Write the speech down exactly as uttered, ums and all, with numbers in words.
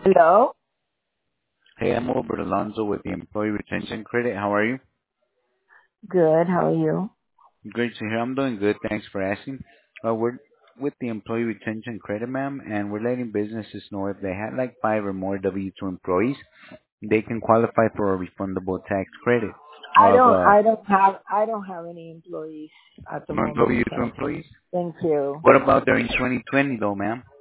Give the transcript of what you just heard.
Hello? Hey, I'm Albert Alonso with the Employee Retention Credit. How are you? Good. How are you? Great to hear. I'm doing good. Thanks for asking. Uh, we're with the Employee Retention Credit, ma'am, and we're letting businesses know if they had like five or more W two employees, they can qualify for a refundable tax credit I of don't uh, I don't have I don't have any employees at the non moment, W two so employees. thank you. What about during twenty twenty though, ma'am?